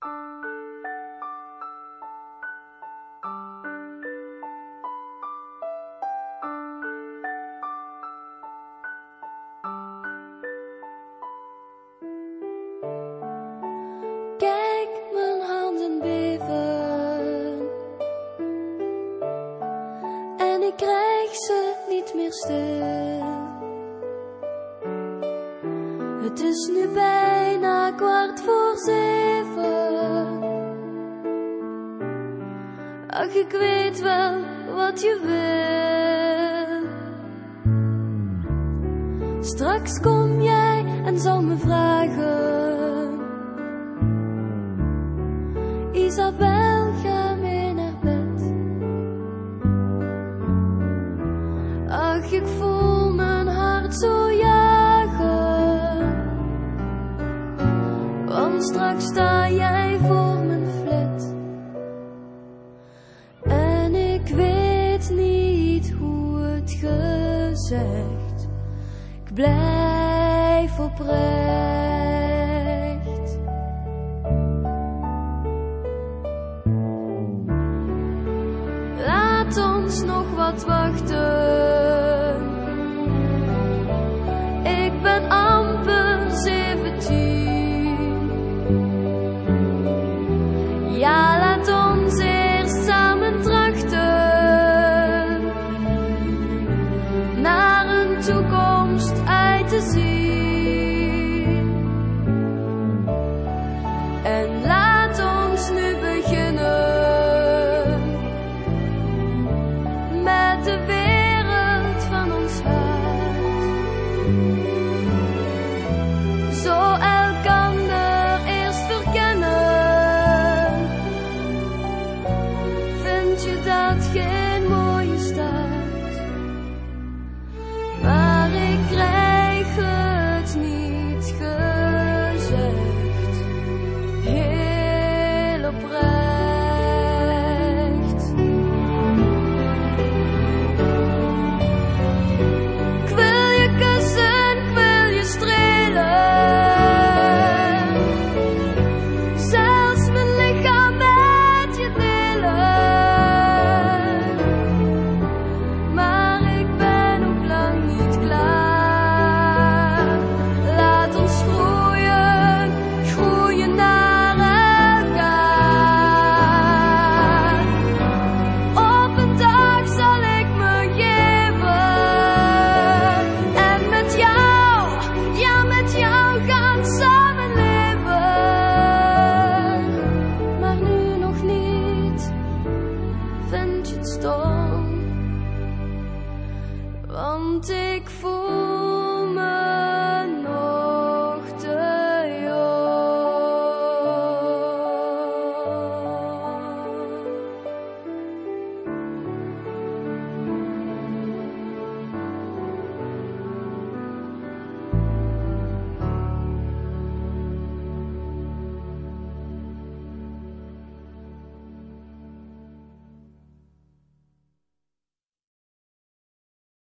Kijk, mijn handen beven en ik krijg ze niet meer stil. Het is nu bijna 6:15. Ach, ik weet wel wat je wil. Straks kom jij en zal me vragen: Isabel, ga mee naar bed. Ach, ik voel mijn hart zo jagen, want straks sta jij voor mijn flat. En ik weet niet hoe het gezegd, ik blijf oprecht. Laat ons nog wat wachten.